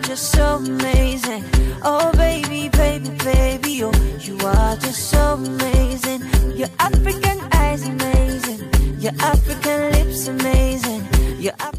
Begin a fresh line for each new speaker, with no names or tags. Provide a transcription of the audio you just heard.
just so amazing. Oh baby, baby, baby, oh, you are just so amazing. Your African eyes amazing, your African lips amazing, your